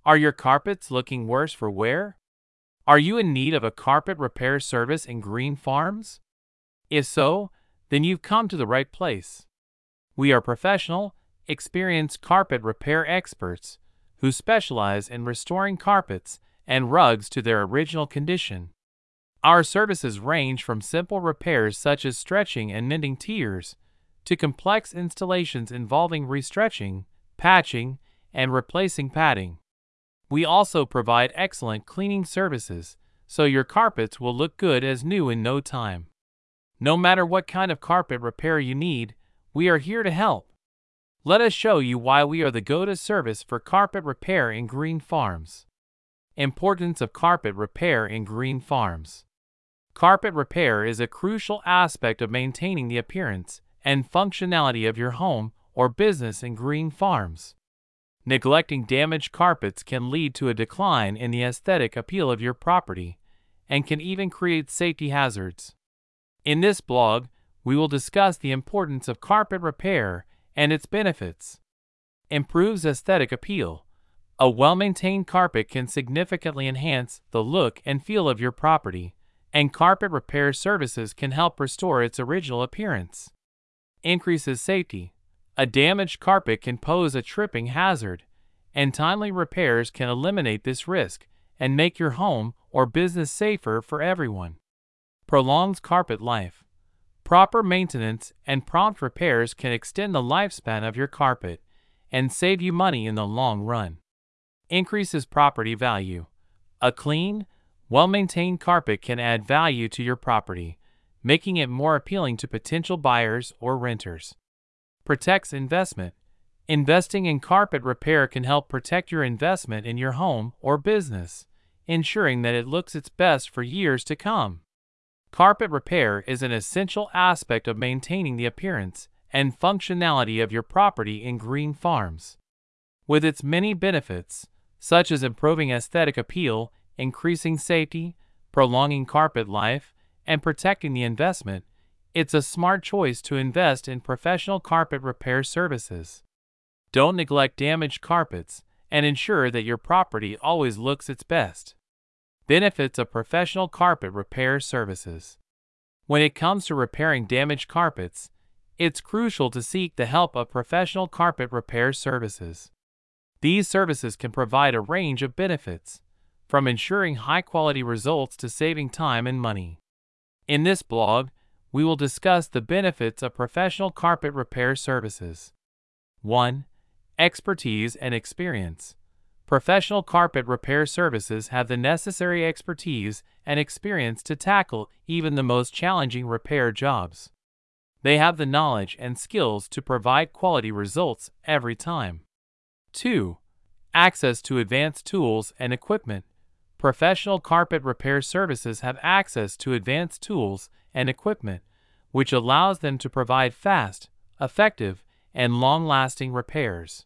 Are your carpets looking worse for wear? Are you in need of a carpet repair service in Green Farms? If so, then you've come to the right place. We are professional, experienced carpet repair experts who specialize in restoring carpets and rugs to their original condition. Our services range from simple repairs such as stretching and mending tiers to complex installations involving restretching, patching, and replacing padding. We also provide excellent cleaning services, so your carpets will look good as new in no time. No matter what kind of carpet repair you need, we are here to help. Let us show you why we are the go-to service for carpet repair in Green Farms. Importance of carpet repair in Green Farms. Carpet repair is a crucial aspect of maintaining the appearance and functionality of your home or business in Green Farms. Neglecting damaged carpets can lead to a decline in the aesthetic appeal of your property and can even create safety hazards. In this blog, we will discuss the importance of carpet repair and its benefits. Improves aesthetic appeal. A well-maintained carpet can significantly enhance the look and feel of your property, and carpet repair services can help restore its original appearance. Increases safety. A damaged carpet can pose a tripping hazard, and timely repairs can eliminate this risk and make your home or business safer for everyone. Prolongs carpet life. Proper maintenance and prompt repairs can extend the lifespan of your carpet and save you money in the long run. Increases property value. A clean, well-maintained carpet can add value to your property, making it more appealing to potential buyers or renters. Protects investment. Investing in carpet repair can help protect your investment in your home or business, ensuring that it looks its best for years to come. Carpet repair is an essential aspect of maintaining the appearance and functionality of your property in Green Farms. With its many benefits, such as improving aesthetic appeal, increasing safety, prolonging carpet life, and protecting the investment, it's a smart choice to invest in professional carpet repair services. Don't neglect damaged carpets and ensure that your property always looks its best. Benefits of professional carpet repair services. When it comes to repairing damaged carpets, it's crucial to seek the help of professional carpet repair services. These services can provide a range of benefits, from ensuring high-quality results to saving time and money. In this blog, we will discuss the benefits of professional carpet repair services. 1. Expertise and experience. Professional carpet repair services have the necessary expertise and experience to tackle even the most challenging repair jobs. They have the knowledge and skills to provide quality results every time. 2. Access to advanced tools and equipment. Professional carpet repair services have access to advanced tools and equipment, which allows them to provide fast, effective, and long-lasting repairs.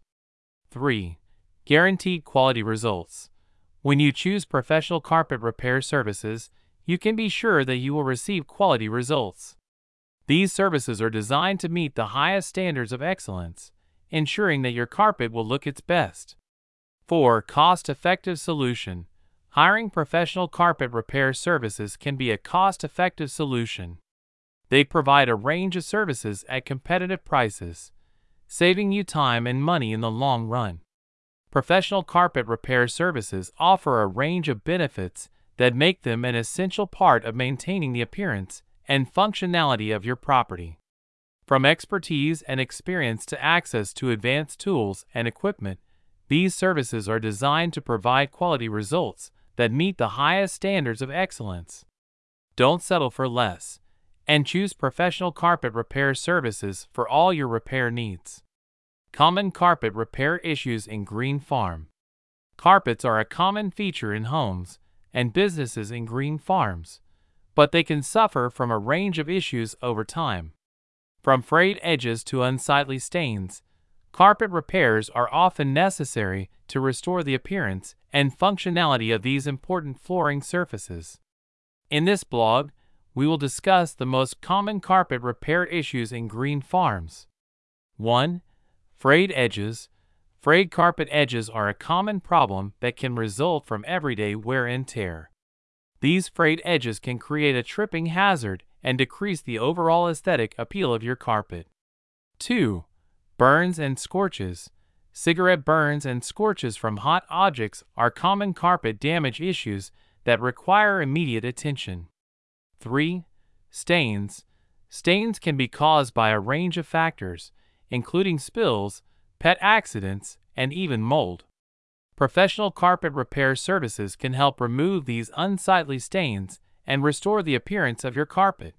3. Guaranteed quality results. When you choose professional carpet repair services, you can be sure that you will receive quality results. These services are designed to meet the highest standards of excellence, ensuring that your carpet will look its best. 4. Cost-effective solution. Hiring professional carpet repair services can be a cost-effective solution. They provide a range of services at competitive prices, saving you time and money in the long run. Professional carpet repair services offer a range of benefits that make them an essential part of maintaining the appearance and functionality of your property. From expertise and experience to access to advanced tools and equipment, these services are designed to provide quality results that meet the highest standards of excellence. Don't settle for less, and choose professional carpet repair services for all your repair needs. Common carpet repair issues in Green Farm. Carpets are a common feature in homes and businesses in Green Farms, but they can suffer from a range of issues over time. From frayed edges to unsightly stains, carpet repairs are often necessary to restore the appearance and functionality of these important flooring surfaces. In this blog, we will discuss the most common carpet repair issues in Green Farms. 1. Frayed edges. Frayed carpet edges are a common problem that can result from everyday wear and tear. These frayed edges can create a tripping hazard and decrease the overall aesthetic appeal of your carpet. 2. Burns and scorches. Cigarette burns and scorches from hot objects are common carpet damage issues that require immediate attention. 3. Stains. Stains can be caused by a range of factors, including spills, pet accidents, and even mold. Professional carpet repair services can help remove these unsightly stains and restore the appearance of your carpet.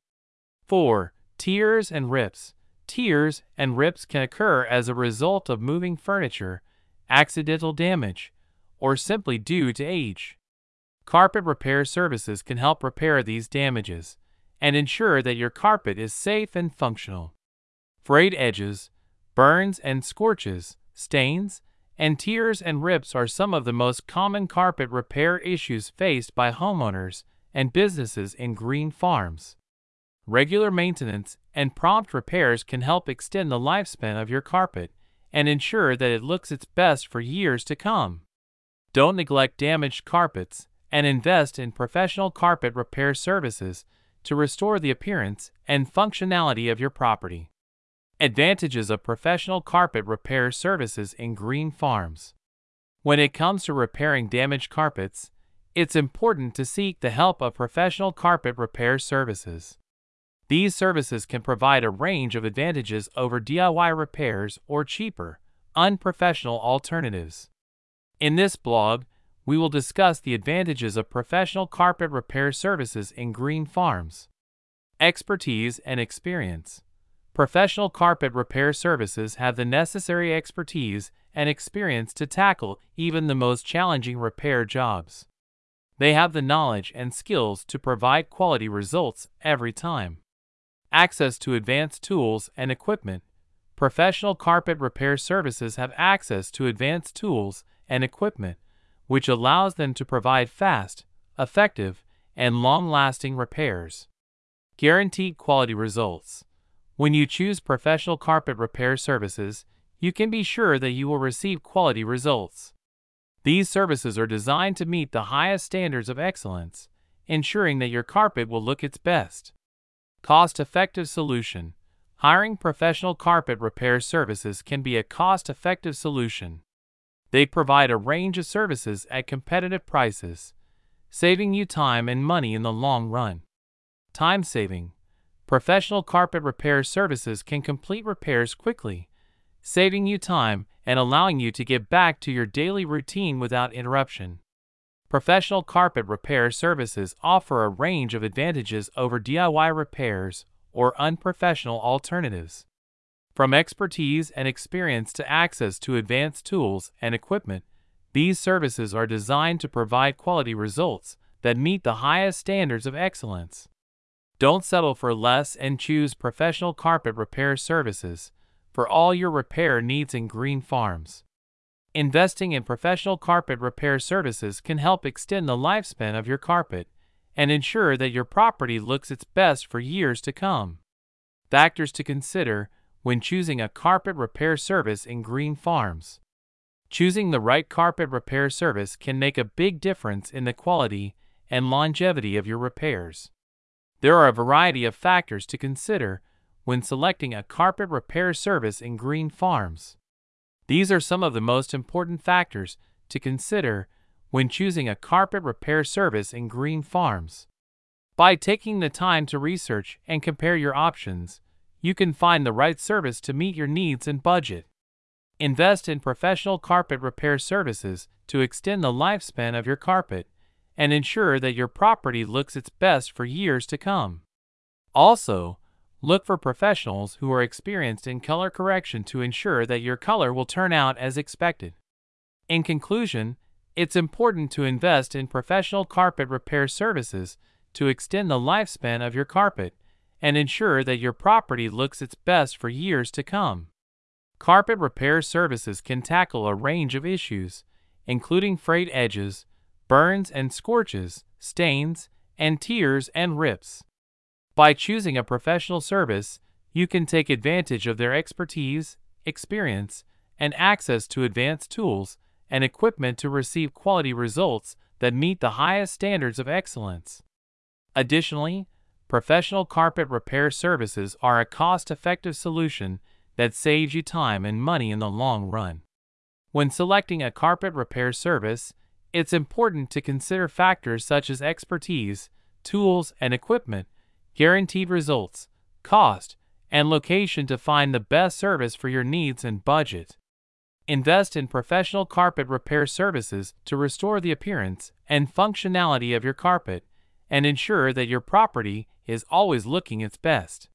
4. Tears and rips. Tears and rips can occur as a result of moving furniture, accidental damage, or simply due to age. Carpet repair services can help repair these damages and ensure that your carpet is safe and functional. Frayed edges, burns and scorches, stains, and tears and rips are some of the most common carpet repair issues faced by homeowners and businesses in green farms. Regular maintenance and prompt repairs can help extend the lifespan of your carpet and ensure that it looks its best for years to come. Don't neglect damaged carpets and invest in professional carpet repair services to restore the appearance and functionality of your property. Advantages of professional carpet repair services in green farms. When it comes to repairing damaged carpets, it's important to seek the help of professional carpet repair services. These services can provide a range of advantages over DIY repairs or cheaper, unprofessional alternatives. In this blog, we will discuss the advantages of professional carpet repair services in green farms. Expertise and experience. Professional carpet repair services have the necessary expertise and experience to tackle even the most challenging repair jobs. They have the knowledge and skills to provide quality results every time. Access to advanced tools and equipment. Professional carpet repair services have access to advanced tools and equipment, which allows them to provide fast, effective, and long-lasting repairs. Guaranteed quality results. When you choose professional carpet repair services, you can be sure that you will receive quality results. These services are designed to meet the highest standards of excellence, ensuring that your carpet will look its best. Cost-effective solution. Hiring professional carpet repair services can be a cost-effective solution. They provide a range of services at competitive prices, saving you time and money in the long run. Time saving. Professional carpet repair services can complete repairs quickly, saving you time and allowing you to get back to your daily routine without interruption. Professional carpet repair services offer a range of advantages over DIY repairs or unprofessional alternatives. From expertise and experience to access to advanced tools and equipment, these services are designed to provide quality results that meet the highest standards of excellence. Don't settle for less and choose professional carpet repair services for all your repair needs in green farms. Investing in professional carpet repair services can help extend the lifespan of your carpet and ensure that your property looks its best for years to come. Factors to consider when choosing a carpet repair service in green farms. Choosing the right carpet repair service can make a big difference in the quality and longevity of your repairs. There are a variety of factors to consider when selecting a carpet repair service in green farms. These are some of the most important factors to consider when choosing a carpet repair service in green farms. By taking the time to research and compare your options, you can find the right service to meet your needs and budget. Invest in professional carpet repair services to extend the lifespan of your carpet and ensure that your property looks its best for years to come. Also, look for professionals who are experienced in color correction to ensure that your color will turn out as expected. In conclusion, it's important to invest in professional carpet repair services to extend the lifespan of your carpet and ensure that your property looks its best for years to come. Carpet repair services can tackle a range of issues, including frayed edges, burns and scorches, stains, and tears and rips. By choosing a professional service, you can take advantage of their expertise, experience, and access to advanced tools and equipment to receive quality results that meet the highest standards of excellence. Additionally, professional carpet repair services are a cost-effective solution that saves you time and money in the long run. When selecting a carpet repair service, it's important to consider factors such as expertise, tools and equipment, guaranteed results, cost, and location to find the best service for your needs and budget. Invest in professional carpet repair services to restore the appearance and functionality of your carpet and ensure that your property is always looking its best.